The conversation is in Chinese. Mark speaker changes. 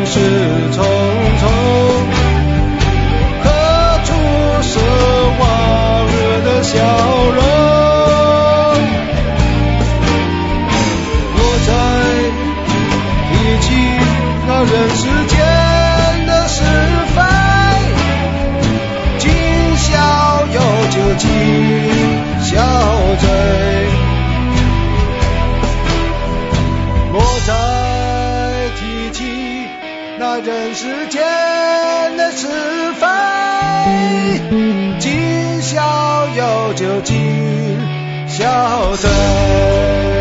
Speaker 1: 世匆匆，何处是往日的笑容？我在提起那人世间的是非，今宵有酒今宵醉。我在提起那人世间的是非，今宵有酒今宵醉。